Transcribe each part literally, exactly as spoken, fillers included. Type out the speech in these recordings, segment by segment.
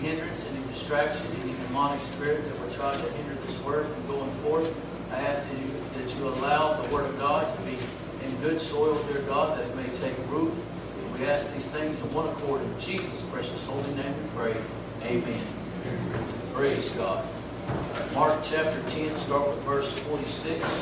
hindrance, any distraction, any demonic spirit that would try to hinder this word from going forth, I ask that you, that you allow the word of God to be in good soil, dear God, that it may take root. And we ask these things in one accord. In Jesus' precious holy name we pray. Amen. Amen. Praise God. Mark chapter ten, start with verse forty-six.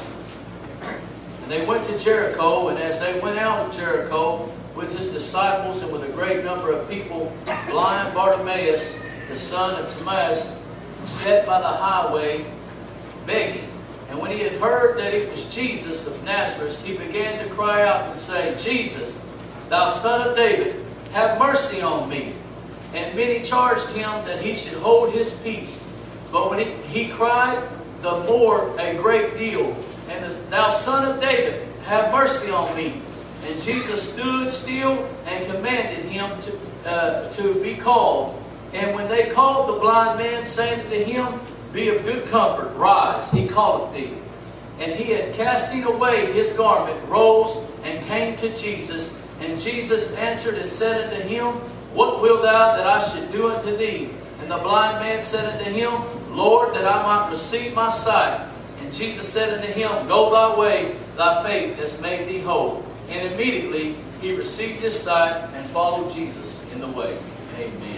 And they went to Jericho, and as they went out of Jericho with his disciples and with a great number of people, blind Bartimaeus, the son of Timaeus, sat by the highway begging. And when he had heard that it was Jesus of Nazareth, he began to cry out and say, Jesus, thou son of David, have mercy on me. And many charged him that he should hold his peace. But when he, he cried the more a great deal, and thou son of David, have mercy on me. And Jesus stood still and commanded him to, uh, to be called. And when they called the blind man, saying unto him, Be of good comfort, rise, he calleth thee. And he had casting away his garment, rose and came to Jesus. And Jesus answered and said unto him, What wilt thou that I should do unto thee? And the blind man said unto him, Lord, that I might receive my sight. And Jesus said unto him, Go thy way, thy faith has made thee whole. And immediately he received his sight and followed Jesus in the way. Amen.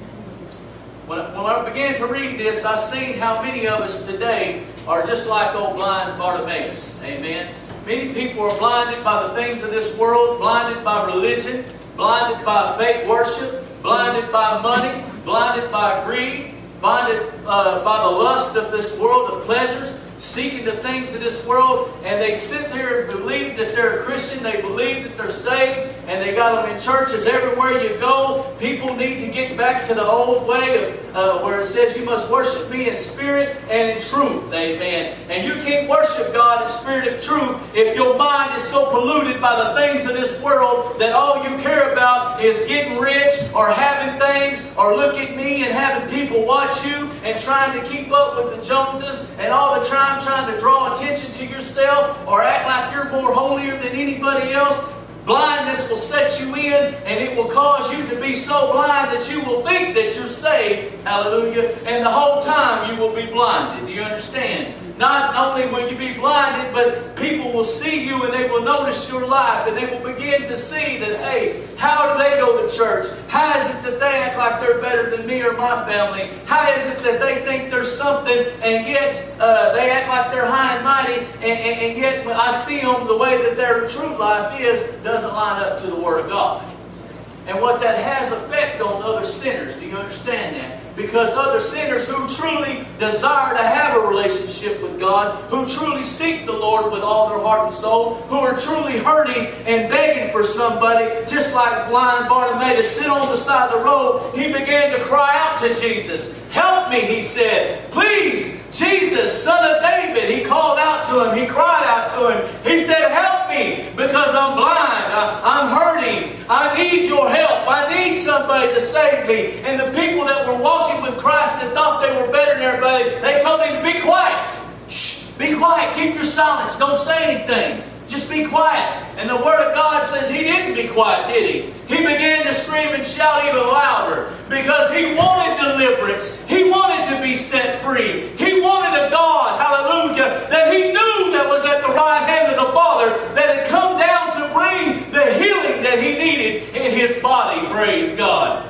When I, when I began to read this, I seen how many of us today are just like old blind Bartimaeus. Amen. Many people are blinded by the things of this world, blinded by religion, blinded by fake worship, blinded by money, blinded by greed, blinded uh, by the lust of this world, of pleasures, seeking the things of this world, and they sit there and believe that they're a Christian, they believe that they're saved, and they got them in churches everywhere you go. People need to get back to the old way of uh, where it says you must worship me in spirit and in truth. Amen. And you can't worship God in spirit and truth if your mind is so polluted by the things of this world that all you care about is getting rich or having things or look at me and having people watch you and trying to keep up with the Joneses and all the time trying to draw attention to yourself or act like you're more holier than anybody else. Blindness will set you in, and it will cause you to be so blind that you will think that you're saved. Hallelujah. And the whole time you will be blinded. Do you understand? Not only will you be blinded, but people will see you and they will notice your life and they will begin to see that, hey, how do they go to church? How is it that they act like they're better than me or my family? How is it that they think there's something and yet uh, they act like they're high and mighty, and, and, and yet when I see them, the way that their true life is doesn't line up to the Word of God. And what that has effect on other sinners. Do you understand that? Because other sinners who truly desire to have a relationship with God, who truly seek the Lord with all their heart and soul, who are truly hurting and begging for somebody, just like blind Bartimaeus sit on the side of the road, he began to cry out to Jesus. Help me, he said. Please, Jesus, Son of David. He called out to him. He cried out to him. He said, help me because I'm blind. I, I'm hurting. I need your help. I need somebody to save me. And the people that were walking with Christ and thought they were better than everybody, they told him to be quiet. Shh, be quiet. Keep your silence. Don't say anything. Just be quiet. And the Word of God says he didn't be quiet, did he? He began to scream and shout even louder because he wanted deliverance. He wanted to be set free. He wanted a God, hallelujah, that he knew that was at the right hand of the Father that had come down to bring the healing that he needed in his body. Praise God.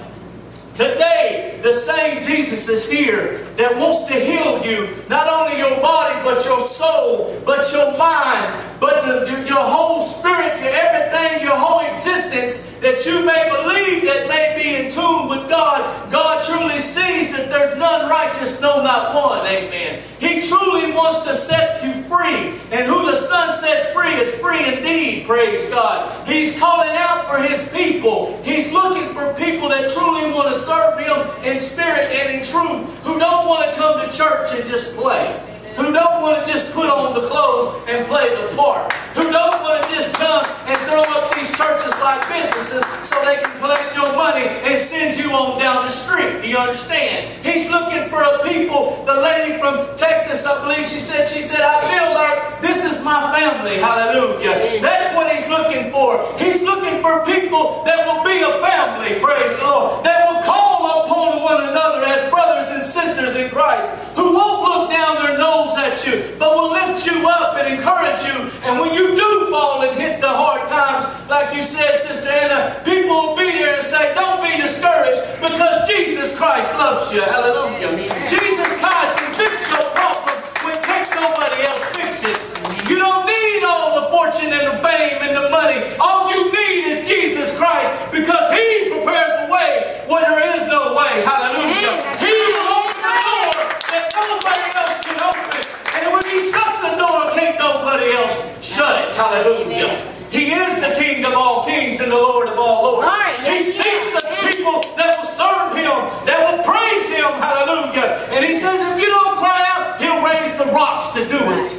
Today, the same Jesus is here that wants to heal you, not only your body, but your soul, but your mind, but the, your whole spirit, your everything, your whole existence, that you may believe that may be in tune with God. God truly sees that there's none righteous, no, not one. Amen. He truly wants to set you free. And who the Son sets free is free indeed. Praise God. He's calling out for His people. He's looking for people that truly want to serve Him in spirit and in truth, who don't want to come to church and just play, who don't want to just put on the clothes and play the part, who don't want to just come and throw up these churches like businesses so they can collect your money and send you on down the street. Do you understand? He's looking for a people. The lady from Texas, I believe she said, she said, I feel like this is my family. Hallelujah. That's what He's looking for. He's looking for people that will be a family, praise the Lord, that will call upon one another as brothers and sisters in Christ, who won't look down their nose at you, but will lift you up and encourage you. And when you do fall and hit the hard times, like you said, Sister Anna, people will be there and say, don't be discouraged, because Jesus Christ loves you. Hallelujah. Amen. Jesus Christ can fix your problem when can't nobody else fix it. You don't need all the fortune and the fame and the money. All you need is Jesus Christ, because He prepares a way where there is no way. Hallelujah. He will open the door that nobody else can open. And when He shuts the door, can't nobody else shut it. Hallelujah. He is the King of all kings and the Lord of all lords. He seeks the people that will serve Him, that will praise Him. Hallelujah. And He says, if you don't cry out, He'll raise the rocks to do it.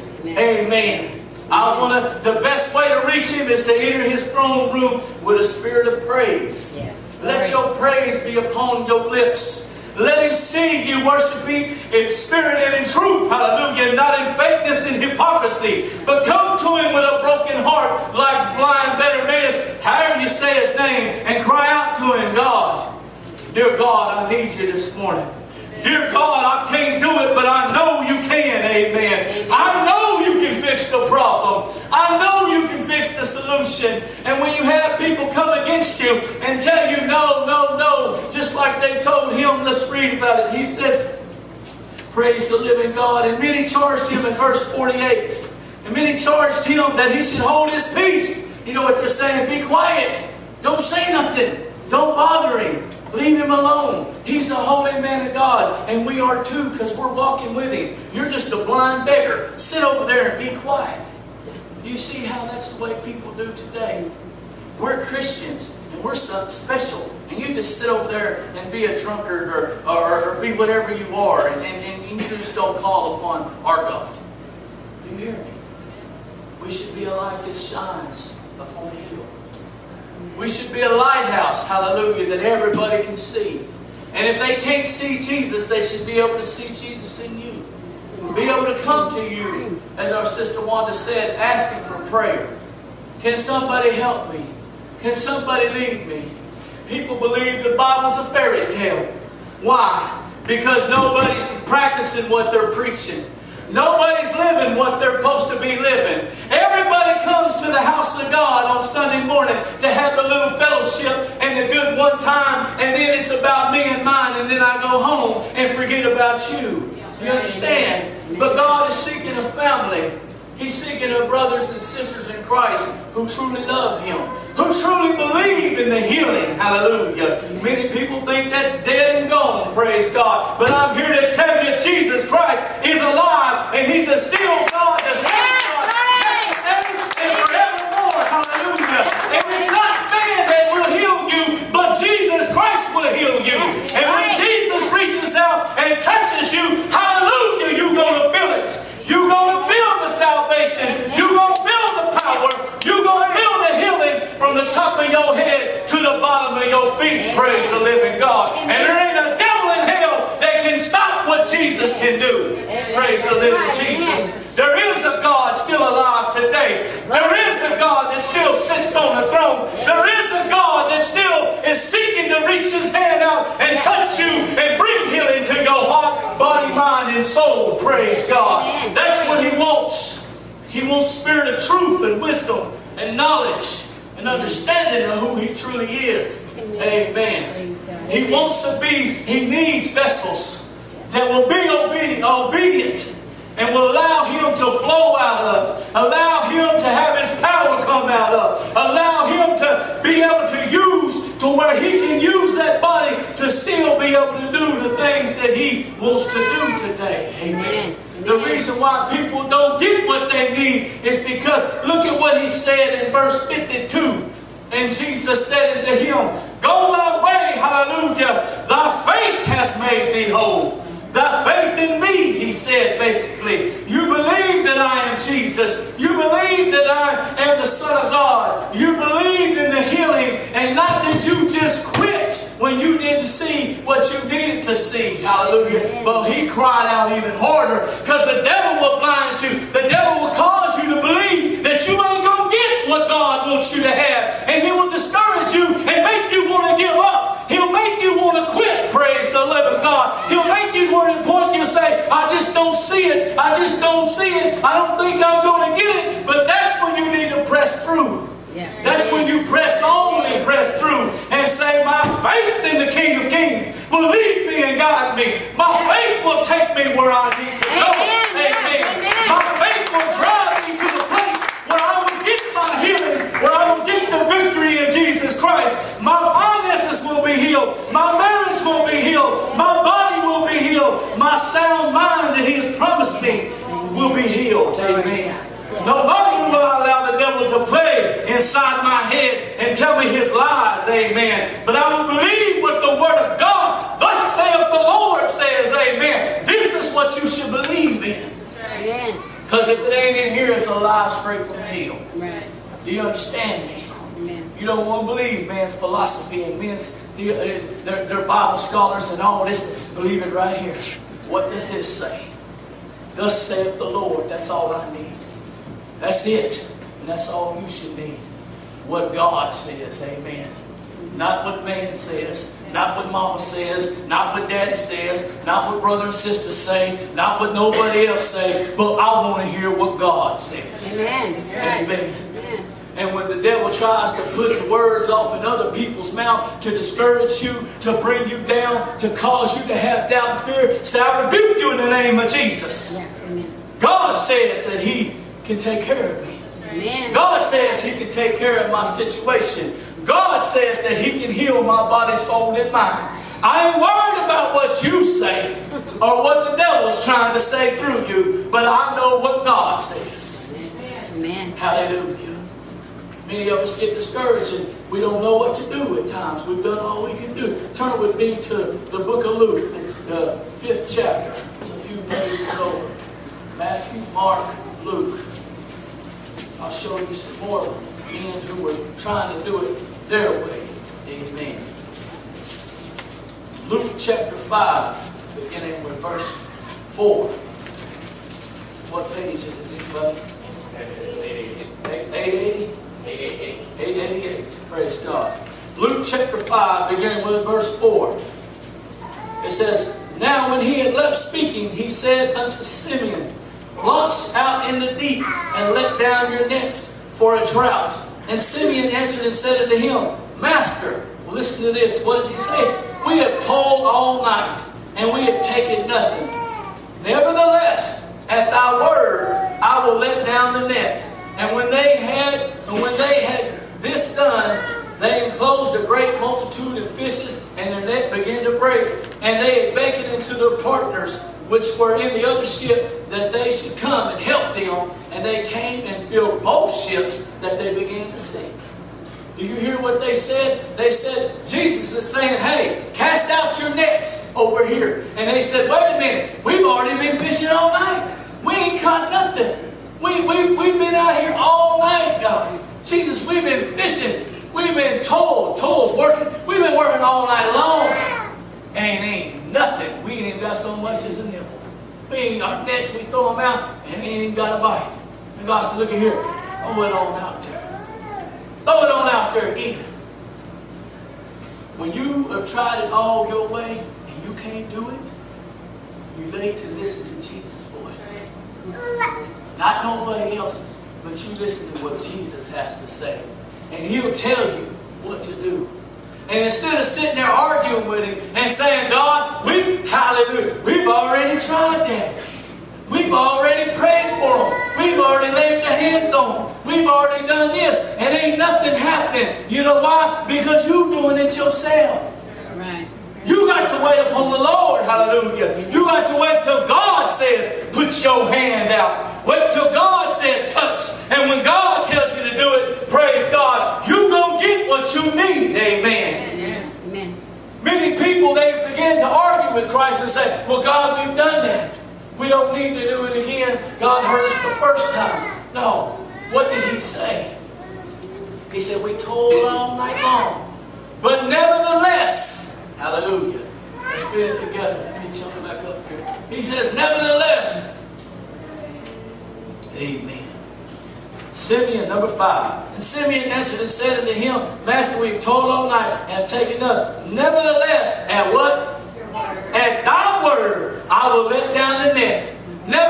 Amen. I want to, the best way to reach Him is to enter His throne room with a spirit of praise. Yes. Let your praise be upon your lips. Let Him see you worshiping in spirit and in truth. Hallelujah. Not in fakeness and hypocrisy. But come to Him with a broken heart like blind Bartimaeus, however you say His name, and cry out to Him, God, dear God, I need you this morning. Dear God, I can't do it, but I know you can. Amen. I know you can fix the problem. I know you can fix the solution. And when you have people come against you and tell you no, no, no, just like they told him, let's read about it. He says, praise the living God. And many charged him in verse forty-eight. And many charged him that he should hold his peace. You know what they're saying? Be quiet. Don't say nothing. Don't bother him. Leave him alone. He's a holy man of God. And we are too, because we're walking with Him. You're just a blind beggar. Sit over there and be quiet. Do you see how that's the way people do today? We're Christians, and we're something special. And you just sit over there and be a drunkard or, or, or be whatever you are. And, and, and you just don't call upon our God. Do you hear me? We should be a light that shines upon a hill. We should be a lighthouse, hallelujah, that everybody can see. And if they can't see Jesus, they should be able to see Jesus in you. Be able to come to you, as our sister Wanda said, asking for prayer. Can somebody help me? Can somebody lead me? People believe the Bible's a fairy tale. Why? Because nobody's practicing what they're preaching. Nobody's living what they're supposed to be living. Everybody comes to the house of God on Sunday morning to have the little fellowship and the good one time, and then it's about me and mine, and then I go home and forget about you. You understand? But God is seeking a family. He's seeking a brothers and sisters in Christ who truly love Him, who truly believe in the healing. Hallelujah. Many people think that's dead and gone, praise God. But I'm here to tell you, Jesus Christ is alive, and He's a still God, the same God, yesterday and forevermore. Hallelujah. And it's not man that will heal you, but Jesus Christ will heal you. And when Jesus reaches out and touches you, hallelujah, you're going to feel it. You're going to feel the salvation. You're going to feel the power. You're going to feel the healing from the top of your head to the bottom of your feet. Praise the living God. And there ain't a devil in hell that can stop what Jesus can do. Praise the living Jesus. There is a God still alive today. There is a God that still sits on the throne. There is a God that still is seeking to reach His hand out and touch you and bring healing to your heart, body, mind, and soul. Praise God. That's what He wants. He wants spirit of truth and wisdom and knowledge and understanding of who He truly is. Amen. He wants to be, He needs vessels that will be obedient, obedient and will allow Him to flow out of, allow Him to have His power come out of, allow Him to be able to use to where He can use that body to still be able to do the things that He wants to do today. Amen. The reason why people don't get what they need is because look at what He said in verse fifty-two. And Jesus said unto him, go thy way, hallelujah, thy faith has made thee whole. Thy faith in me, He said basically. You believe that I am Jesus. You believe that I am the Son of God. You believed in the healing, and not that you just quit when you didn't see what you needed to see. Hallelujah. But He cried out even harder, because the devil will blind you. The devil will cause you to believe that you ain't going to get what God wants see it. I just don't see it. I don't think I'm going to get it. But that's when you need to press through. Yes. That's when you press on and press through and say, my faith in the King of Kings will lead me and guide me. My faith will take me where I need to go. Amen. Amen. Amen. My faith will drive me to the place where I will get my healing, where I will get the victory in Jesus Christ. My finances will be healed. My marriage will be healed. My body will be healed. My sound mind that He has promised me will be healed. Amen. No longer will I allow the devil to play inside my head and tell me his lies. Amen. But I will believe what the Word of God, thus saith the Lord, says. Amen. This is what you should believe in. Amen. Because if it ain't in here, it's a lie straight from hell. Right. Do you understand me? Amen. You don't want to believe man's philosophy and men's their, their Bible scholars and all this. Believe it right here. What does this say? Thus saith the Lord. That's all I need. That's it. And that's all you should need. What God says. Amen. Not what man says. Not what mama says. Not what daddy says. Not what brother and sister say. Not what nobody else say. But I want to hear what God says. Amen. That's right. Amen. Amen. And when the devil tries to put the words off in other people's mouth to discourage you, to bring you down, to cause you to have doubt and fear, say, I rebuke you in the name of Jesus. Yes. Amen. God says that He can take care of me. Amen. God says He can take care of my situation. God says that He can heal my body, soul, and mind. I ain't worried about what you say or what the devil's trying to say through you, but I know what God says. Amen. Hallelujah. Many of us get discouraged and we don't know what to do at times. We've done all we can do. Turn with me to the book of Luke, the fifth chapter. It's a few pages over. Matthew, Mark, Luke. I'll show you some more men who were trying to do it their way. Amen. Luke chapter five, beginning with verse four. What page is it, anybody? eight eighty? eight eighty-eight. Praise God. Luke chapter five, beginning with verse four. It says, Now when he had left speaking, he said unto Simeon, Launch out in the deep, and let down your nets for a drought. And Simeon answered and said unto him, Master, well, listen to this. What does he say? We have toiled all night, and we have taken nothing. Nevertheless, at thy word, I will let down the net. And when they had, and when they had this done, they enclosed a great multitude of fishes, and their net began to break. And they had beckoned unto their partners, which were in the other ship, that they should come and help them. And they came and filled both ships, that they began to sink. Do you hear what they said? They said, Jesus is saying, hey, cast out your nets over here. And they said, wait a minute, we've already been fishing all night. We ain't caught nothing. We, we, we've been out here all night, God. Jesus, we've been fishing. We've been told, toil's working. We've been working all night long. And ain't nothing. We ain't even got so much as a nibble. We ain't got nets, we throw them out, and we ain't even got a bite. And God said, look at here. Throw it on out there. Throw it on out there again. When you have tried it all your way, and you can't do it, you need to listen to Jesus' voice. Not nobody else's, but you listen to what Jesus has to say. And He'll tell you what to do. And instead of sitting there arguing with Him and saying, God, we, hallelujah, we've already tried that. We've already prayed for them. We've already laid the hands on them. We've already done this. And ain't nothing happening. You know why? Because you're doing it yourself. Right. You got to wait upon the Lord. Hallelujah. You got to wait till God says, put your hand out. Wait till God says, touch. And when God tells you to do it, praise God, you're going to get what you need. Amen. Amen. Many people, they begin to argue with Christ and say, well, God, we've done that. We don't need to do it again. God heard us the first time. No. What did He say? He said, we toiled all night long. But nevertheless, hallelujah. Let's read it together. Let me jump back up here. He says, nevertheless, amen. Simeon, number five. And Simeon answered and said unto him, Master, we've toiled all night and have taken up. Nevertheless, at what? At thy word, I will let down the net. Nevertheless,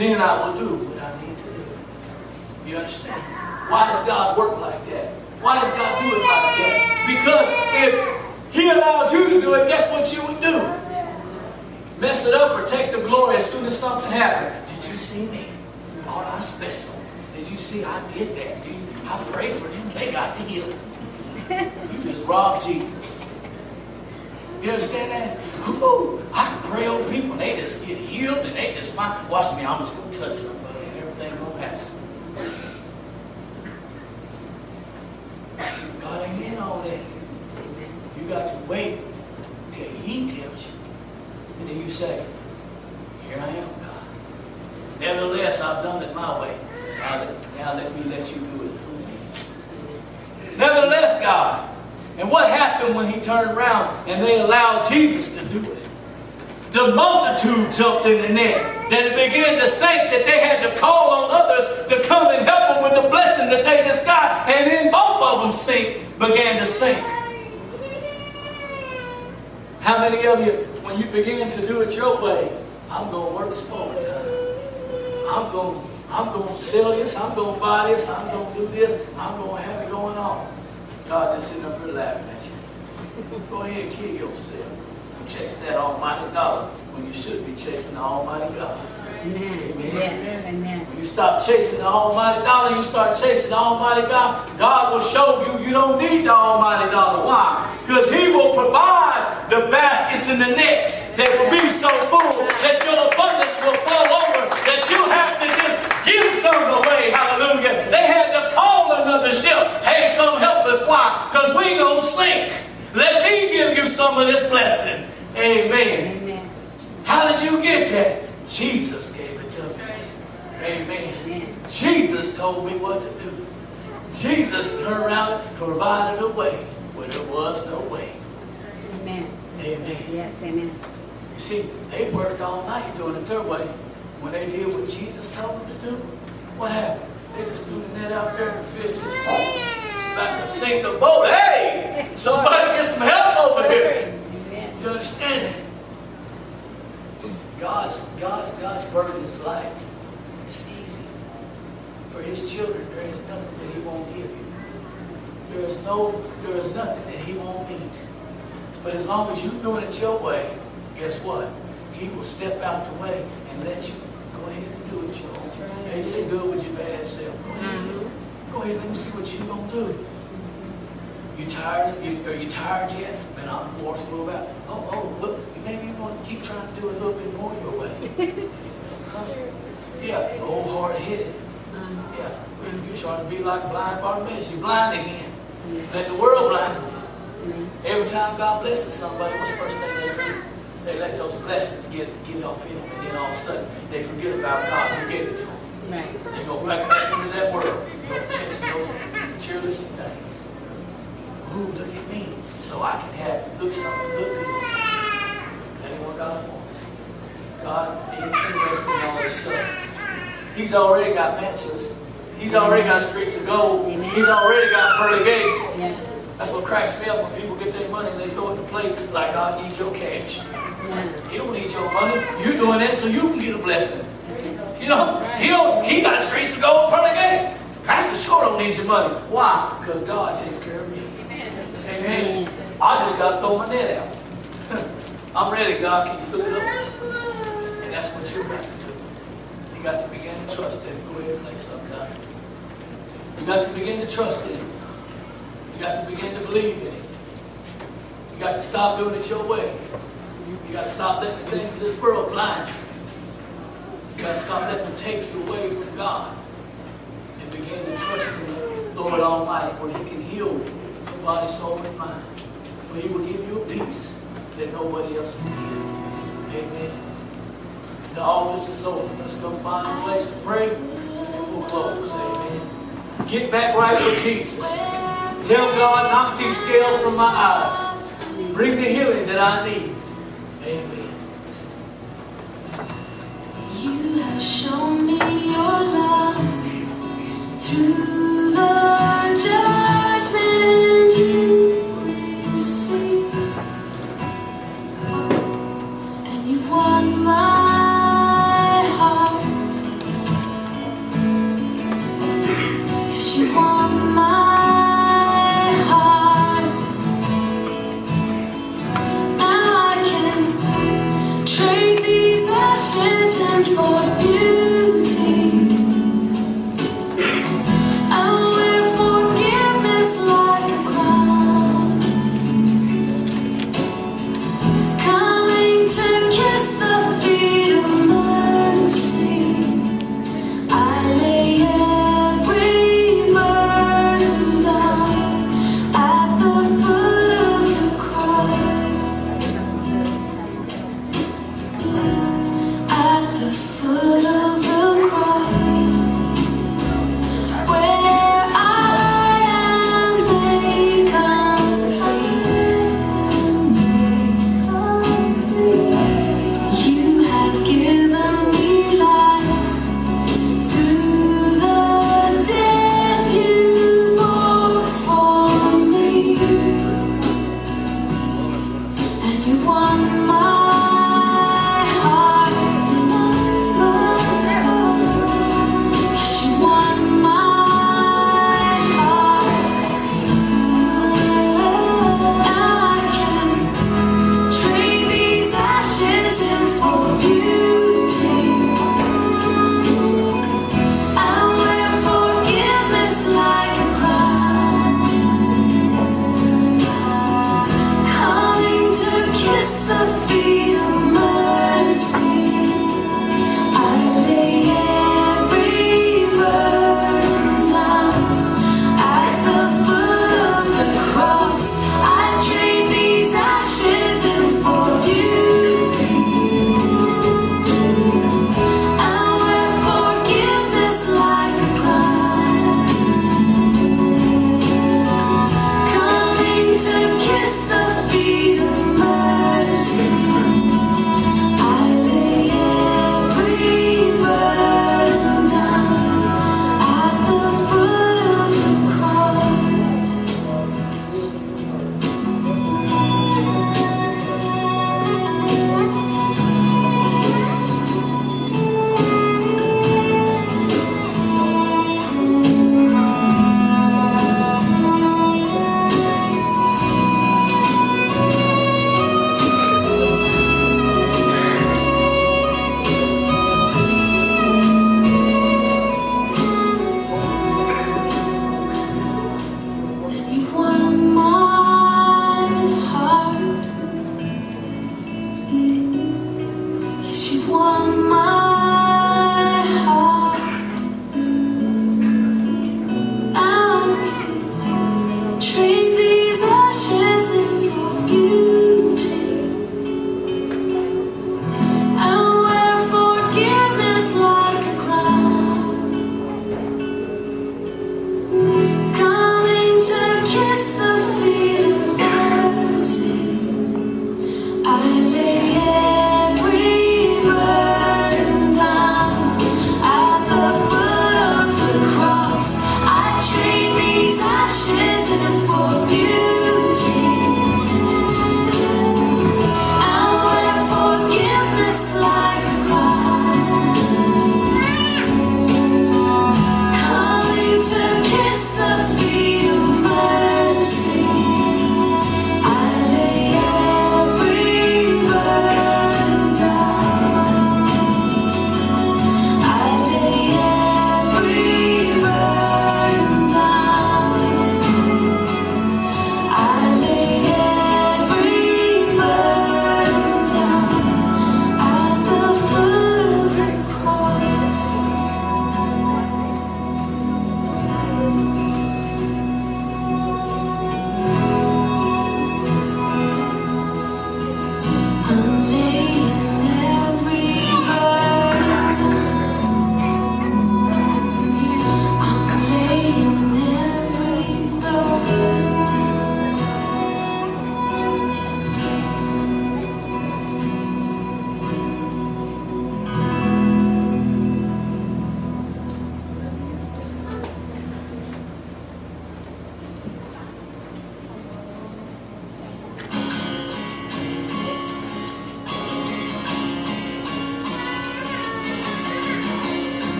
then I will do what I need to do. You understand? Why does God work like that? Why does God do it like that? Because if He allowed you to do it, guess what you would do? Mess it up or take the glory as soon as something happened. Did you see me? Oh, I'm special. Did you see I did that? Did you, I prayed for them. They got the healing. You just robbed Jesus. You understand that? Ooh, I can pray over people and they just get healed and they just find. Watch me, I'm just going to touch somebody and everything going to happen. God ain't in all that. You got to wait till He tells you. And then you say, here I am, God. Nevertheless, I've done it my way. Now let, now let me let you do it through me. Nevertheless, God. And what happened when He turned around and they allowed Jesus to do it? The multitude jumped in the net. That it began to sink, that they had to call on others to come and help them with the blessing that they just got. And then both of them sink, began to sink. How many of you, when you begin to do it your way, I'm going to work some overtime. I'm going, I'm going to sell this. I'm going to buy this. I'm going to do this. I'm going to have it going on. God just sitting up here laughing at you. Go ahead and kill yourself. Chase that almighty dollar when you should be chasing the almighty God. Amen. Amen. Yes. Amen. Amen. When you stop chasing the almighty dollar, you start chasing the almighty God, God will show you you don't need the almighty dollar. Why? Because He will provide the baskets and the nets that will be so full that your abundance will fall over, that you have to just give some away. Hallelujah. They had to call another ship. Hey, come help us. Why? Because we gonna sink. Let me give you some of this blessing. Amen. Amen. How did you get that? Jesus gave it to me. Amen. Amen. Jesus told me what to do. Jesus turned around and provided a way where there was no way. Amen. Amen. Yes, amen. You see, they worked all night doing it their way. When they did what Jesus told them to do, what happened? They just threw the net out there and the fish just about to sink the boat. Hey! Somebody get some help over here. You understand it? God's, God's, God's burden is light. It's easy. For His children, there is nothing that He won't give you. There is no, there is nothing that He won't meet. But as long as you're doing it your way, guess what? He will step out the way and let you go ahead and do it your own. Right. He said, do it with your bad self. Go ahead. Mm-hmm. Go ahead, let me see what you're going to do. You tired? You, are you tired yet? Man, I'm forceful about it. Oh, oh, look, maybe you want to keep trying to do it a little bit more your way. Huh? Yeah, old hard-headed. Uh-huh. Yeah, when you try to be like blind Bartimaeus, you're blind again. Mm-hmm. Let the world blind you. Mm-hmm. Every time God blesses somebody, what's the first thing they do? They let those blessings get, get off in them, and then all of a sudden, they forget about God who gave it to them. Right. They go right back into that world. Go chase those materialistic things. Ooh, look at me, so I can have, look something, look good. That ain't what God wants. God ain't interested in all this stuff. He's already got mansions. He's already got streets of gold. Amen. He's already got pearly gates. Yes. That's what cracks me up when people get their money and they throw it to plate like God needs your cash. Yeah. He don't need your money. You doing that so you can get a blessing. You know, he, don't, he got streets of gold and pearly gates. Pastor sure don't need your money. Why? Because God takes care of me. Amen. I just got to throw my net out. I'm ready, God. Can you fill it up? And that's what you've got to do. You got to begin to trust Him. Go ahead and play something down. You got to begin to trust in Him. You got to begin to believe in Him. You got to stop doing it your way. You got to stop letting the things of this world blind you. You got to stop letting them take you away from God. And begin to trust in the Lord Almighty, where He can heal you. Body, soul, and mind. But He will give you a peace that nobody else can give. Amen. The altars is open. Let's come find a place to pray and we'll close. Amen. Get back right with Jesus. Tell God, knock these scales from my eyes. Bring the healing that I need. Amen. You have shown me your love through the judgment you receive, and you've won my heart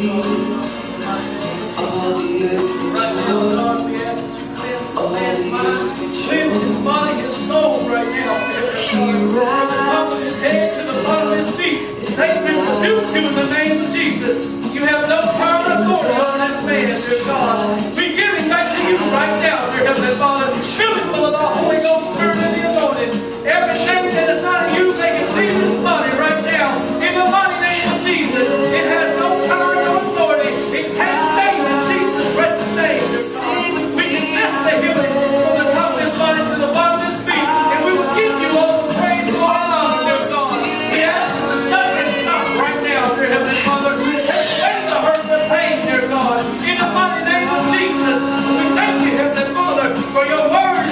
All the earth Right now, God, we ask that you cleanse this man's mind, cleanse his body, his soul right now. From the top of his head to the bottom of his feet, Satan, we rebuke you in the name of Jesus. You have no power and authority on this man, dear God. We give him back to you right now, dear Heavenly Father. Fill him full of the Holy Ghost, Spirit, and the anointing. Every shame that is not of you, make it leave his body right now. In the mighty name of Jesus, it has no power and no authority. It can't stay in Jesus' precious name, dear God. We confess the healing from the top of his body to the bottom of his feet, and we will give you all the praise, glory, and honor, dear God. We ask that the suffering stop right now, dear Heavenly Father. Take away the hurt and the pain, dear God. In the mighty name of Jesus, we thank you, Heavenly Father, for your word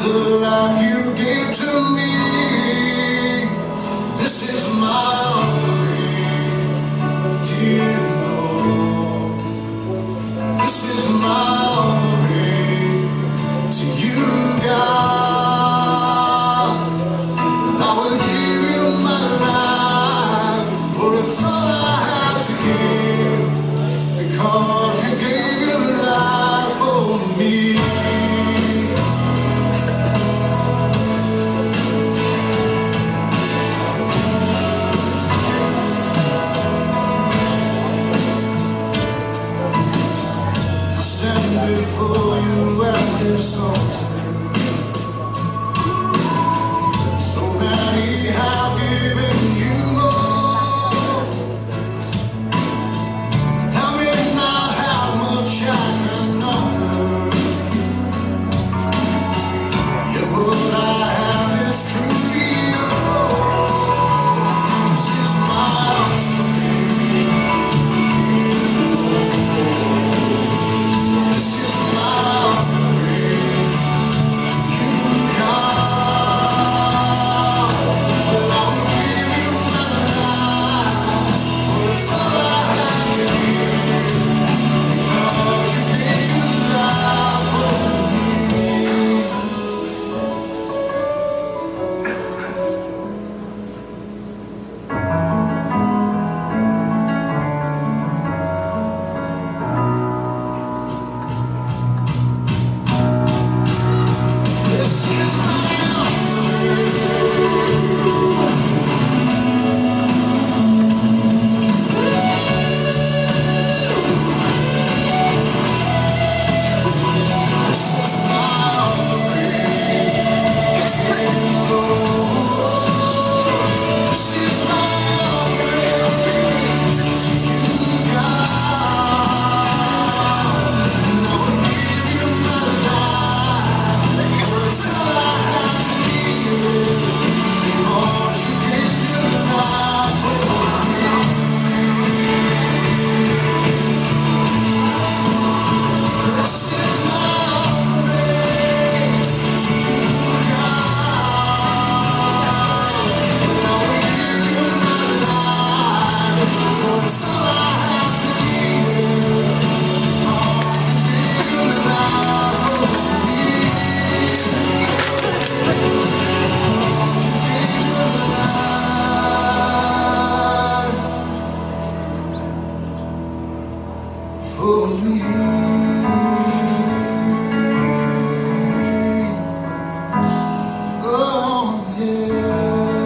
the life you gave to me. This is my offering, dear Lord. This is my offering to you, God. I will give you my life, for it's all I have to give, because you gave your life for me. Before you at this altar, so many have given you more. I may not have much I can offer, yeah, what I have is truly yours. This is my for me. Oh, yeah.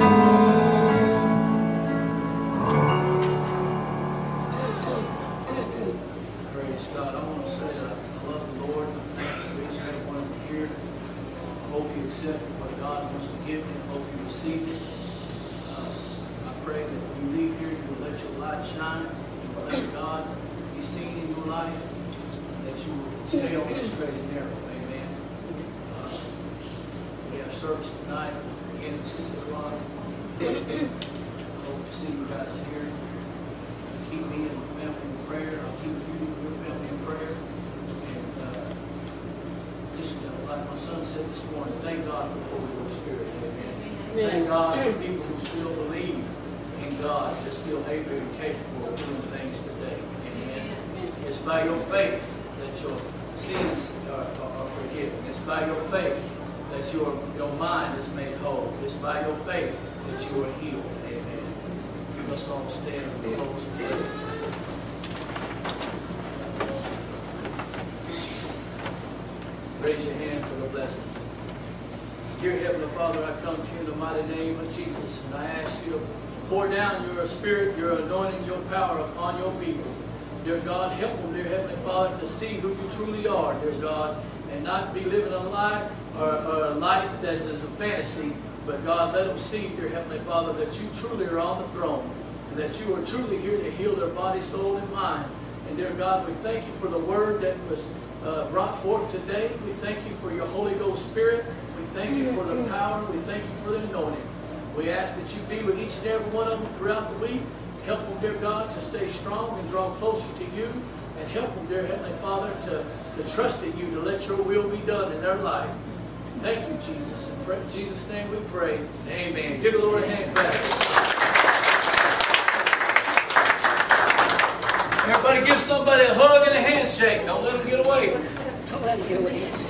Praise God. I want to say that I love the Lord. Thank you for each and every one of you here. I hope you accept what God wants to give you. I hope you receive it. Uh, I pray that when you leave here, you will let your light shine. You will let God be seen in your life. That you will stay on the straight and narrow. Amen. Uh, we have service tonight, again at six o'clock. I hope to see you guys here. Keep me and my family in prayer. I'll keep you and your family in prayer. And uh, just uh, like my son said this morning, thank God for the Holy Ghost Spirit. Amen. Thank God for people who still believe in God, they're still able and capable of doing things today. Amen. It's by your faith that your sins are, are, are forgiven. It's by your faith that your, your mind is made whole. It's by your faith that you are healed. Amen. You must all stand and close together. Raise your hand for the blessing. Dear Heavenly Father, I come to you in the mighty name of Jesus, and I ask you to pour down your Spirit, your anointing, your power upon your people. Dear God, help them, dear Heavenly Father, to see who you truly are, dear God, and not be living a life or, or a life that is a fantasy, but God, let them see, dear Heavenly Father, that you truly are on the throne, and that you are truly here to heal their body, soul, and mind. And dear God, we thank you for the word that was uh, brought forth today. We thank you for your Holy Ghost Spirit. We thank you for the power. We thank you for the anointing. We ask that you be with each and every one of them throughout the week. Help them, dear God, to stay strong and draw closer to you. And help them, dear Heavenly Father, to, to trust in you, to let your will be done in their life. Thank you, Jesus. In pray- Jesus' name we pray. Amen. Give the Lord a hand clap. Everybody give somebody a hug and a handshake. Don't let them get away. Don't let him get away.